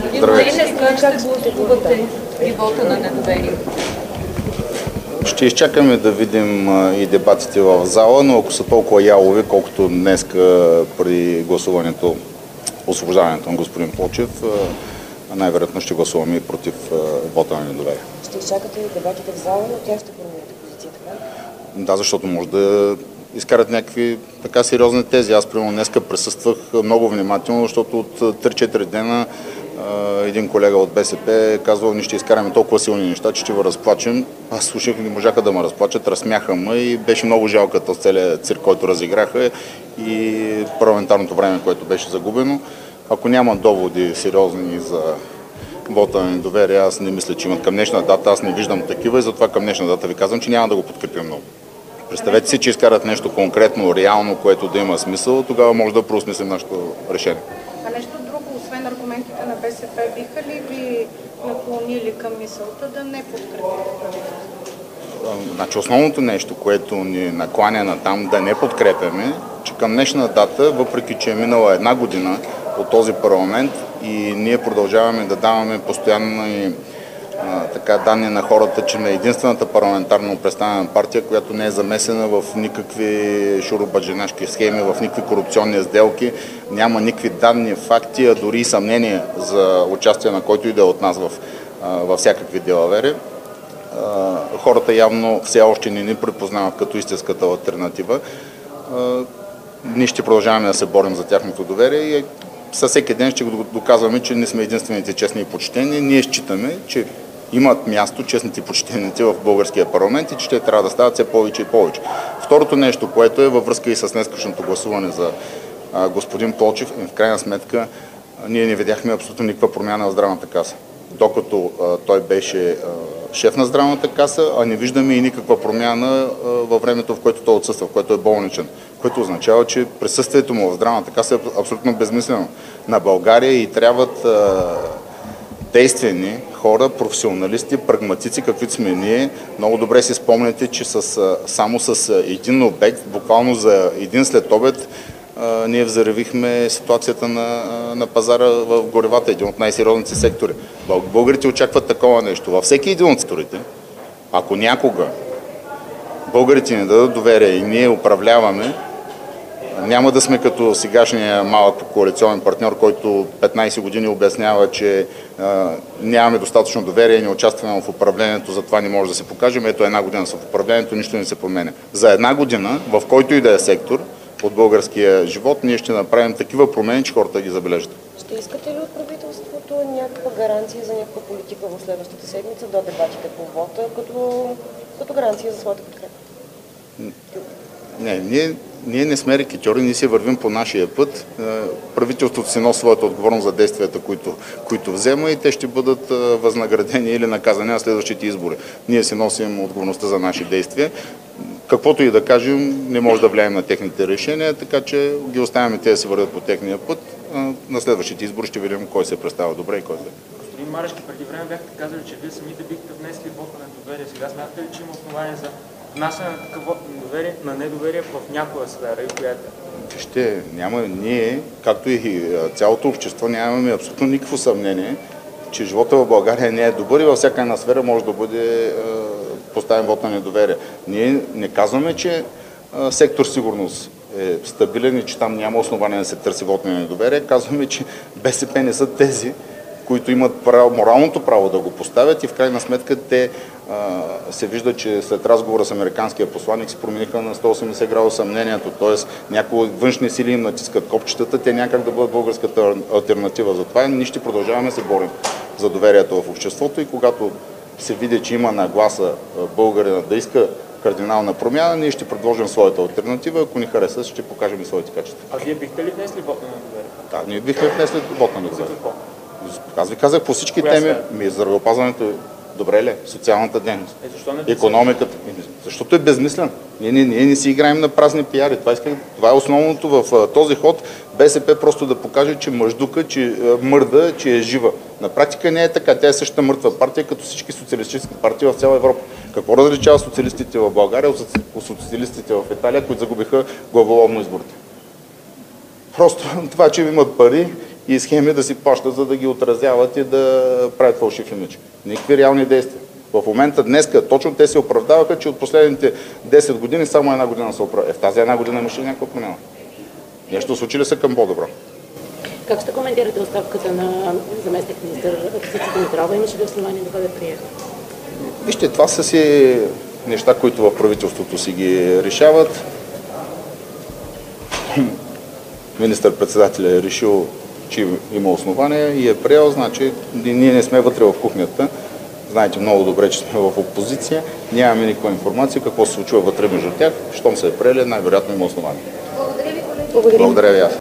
Здравейте. Как ще гласувате при вота на недоверие? Ще изчакаме да видим и дебатите в зала, но ако са толкова ялови, колкото днес при гласуването, освобождаването на господин Плочев, най-вероятно ще гласуваме и против вота на недоверие. Ще изчакате и дебатите в зала, но тя ще промените позицията, така? Да, защото може да изкарат някакви така сериозни тези. Аз, примерно, днеска присъствах много внимателно, защото от 3-4 дена един колега от БСП казва, ние ще изкараме толкова силни неща, че ще ви разплачем. Аз слушах и не можаха да ме разплачат, разсмяха ме и беше много жалко този целият цирк, който разиграха и парламентарното време, което беше загубено. Ако няма доводи сериозни за вота на недоверие, аз не мисля, че имат към днешна дата, аз не виждам такива и затова към днешна дата ви казвам, че няма да го подкрепим много. Представете си, че изкарат нещо конкретно, реално, което да има смисъл, тогава може да преосмислим нашето решение. А нещо друго, освен аргументите на БСП, биха ли ви наклонили към мисълта да не подкрепите правителството? Значи основното нещо, което ни накланя на там да не подкрепяме, че към днешна дата, въпреки че е минала една година от този парламент и ние продължаваме да даваме постоянно данни на хората, че на единствената парламентарно представена партия, която не е замесена в никакви шуробаджанашки схеми, в никакви корупционни сделки, няма никакви данни, факти, а дори и съмнения за участие на който и да е от нас във всякакви делавери. Хората явно все още не ни препознават като истинската алтернатива. Ние ще продължаваме да се борим за тяхното доверие и със всеки ден ще го доказваме, че не сме единствените честни и почтени. Ние считаме, че имат място честните и почтените в българския парламент и че те трябва да стават все повече и повече. Второто нещо, което е във връзка и с днескашното гласуване за господин Плочев, в крайна сметка ние не видяхме абсолютно никаква промяна в здравната каса. Докато той беше шеф на здравната каса, а не виждаме и никаква промяна във времето, в което той отсъства, в което е болничен. Което означава, че присъствието му в здравната каса е абсолютно безмислено. На България и трябват действени хора, професионалисти, прагматици, каквито сме ние. Много добре си спомняте, че само с един обект, буквално за един следобед, ние взривихме ситуацията на пазара в горивата, един от най-сериозните сектори. Българите очакват такова нещо. Във всеки един от секторите, ако някога българите ни дадат доверие и ние управляваме, няма да сме като сегашния малък коалиционен партньор, който 15 години обяснява, че нямаме достатъчно доверие и не участваме в управлението, затова не може да се покажем. Ето една година са в управлението, нищо не се променя. За една година, в който и да е сектор от българския живот, ние ще направим такива промени, че хората ги забележат. Ще искате ли от правителството някаква гаранция за някаква политика в следващата седмица до дебатите по вота, като гаранция за своята подкрепа? Не, ние не сме рекетьори, ние си вървим по нашия път. Правителството си носи своята отговорност за действията, които взема и те ще бъдат възнаградени или наказани на следващите избори. Ние си носим отговорността за наши действия. Каквото и да кажем, не може да влияем на техните решения, така че ги оставяме те да се вървят по техния път. На следващите избори ще видим кой се представя добре и кой не. Господин Марешки, преди време бяхте казали, че вие самите бихте внесли вот на недоверие. Сега смятате ли, че има основание за внасяне на такъв вот на недоверие в някоя сфера и която? Вижте, ние, както и цялото общество, нямаме абсолютно никакво съмнение, че живота в България не е добър и във всяка една сфера може да бъде поставен вот на недоверие. Ние не казваме, че сектор сигурност е стабилен и че там няма основание да се търси вот на недоверие. Казваме, че БСП не са тези, които имат моралното право да го поставят и в крайна сметка те се вижда, че след разговора с американския посланник се промениха на 180 градуса мнението, т.е. някои външни сили им натискат копчетата, те някак да бъдат българската алтернатива. Затова ние ще продължаваме да се борим за доверието в обществото и когато се види, че има нагласа българина да иска кардинална промяна, ние ще предложим своята алтернатива, ако ни хареса, ще покажем и своите качества. А вие бихте ли внесли вот на недоверие? Да, ние бихме внесли вот на недоверие. Аз ви казах по всички теми, здравеопазването добре ли? Социалната дейност, икономиката. Защото е безмислен. Ние не си играем на празни пиари. Това е основното в този ход. БСП просто да покаже, че мъждука, че мърда, че е жива. На практика не е така. Тя е същата мъртва партия, като всички социалистически партии в цяла Европа. Какво различава социалистите в България от социалистите в Италия, които загубиха главоломно изборите? Просто това, че имат пари и схеми да си плащат, за да ги отразяват и да правят фалшив имидж. Никакви реални действия. В момента, днеска, точно те се оправдаваха, че от последните 10 години само една година се оправдава. В тази една година имаше ли някаква промяна? Нещо случи ли се към по-добро? Как ще коментирате оставката на заместник-министър Росица Димитрова? Имаше ли основание да бъде приета? Вижте, това са си неща, които в правителството си ги решават. Министър-председателят е решил, че има основание и е приел, значи ние не сме вътре в кухнята. Знаете много добре, че сме в опозиция. Нямаме никаква информация какво се случва вътре между тях. Щом се е приели, най-вероятно има основание. Благодаря ви. Благодаря ви аз.